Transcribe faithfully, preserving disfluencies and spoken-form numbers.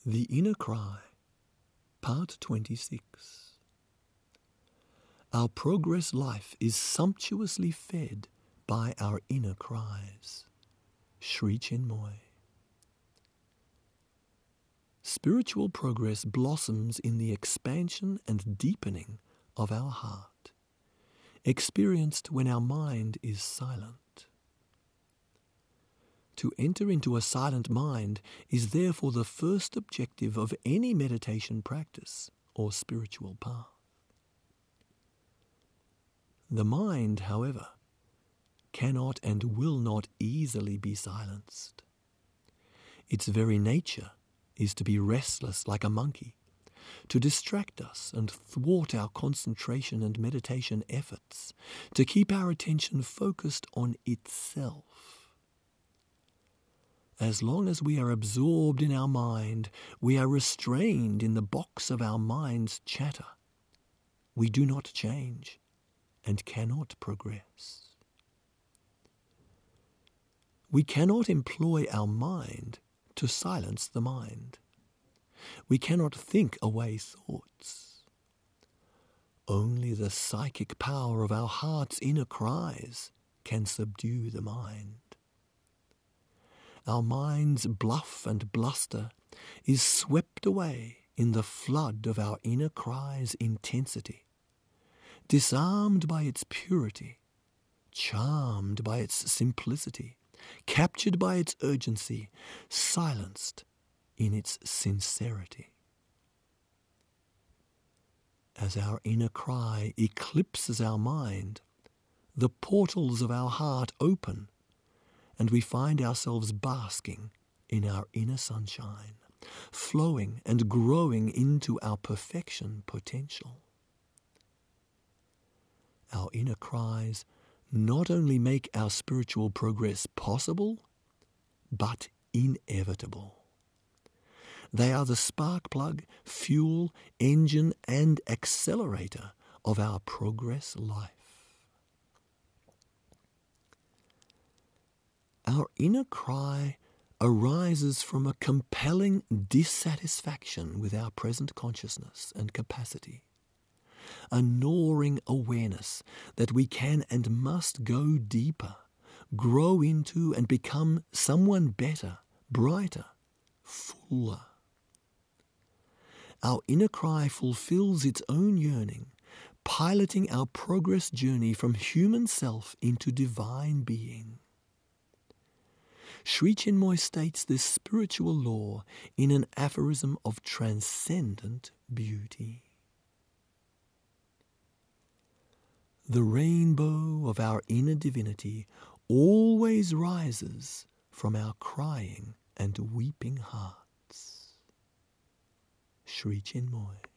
The Inner Cry, Part twenty-six. Our progress life is sumptuously fed by our inner cries. Sri Chinmoy. Spiritual progress blossoms in the expansion and deepening of our heart, experienced when our mind is silent. To enter into a silent mind is therefore the first objective of any meditation practice or spiritual path. The mind, however, cannot and will not easily be silenced. Its very nature is to be restless like a monkey, to distract us and thwart our concentration and meditation efforts, to keep our attention focused on itself. As long as we are absorbed in our mind, we are restrained in the box of our mind's chatter. We do not change and cannot progress. We cannot employ our mind to silence the mind. We cannot think away thoughts. Only the psychic power of our heart's inner cries can subdue the mind. Our mind's bluff and bluster is swept away in the flood of our inner cry's intensity, disarmed by its purity, charmed by its simplicity, captured by its urgency, silenced in its sincerity. As our inner cry eclipses our mind, the portals of our heart open, and we find ourselves basking in our inner sunshine, flowing and growing into our perfection potential. Our inner cries not only make our spiritual progress possible, but inevitable. They are the spark plug, fuel, engine, and accelerator of our progress life. Our inner cry arises from a compelling dissatisfaction with our present consciousness and capacity, a gnawing awareness that we can and must go deeper, grow into and become someone better, brighter, fuller. Our inner cry fulfills its own yearning, piloting our progress journey from human self into divine being. Sri Chinmoy states this spiritual law in an aphorism of transcendent beauty. The rainbow of our inner divinity always rises from our crying and weeping hearts. Sri Chinmoy.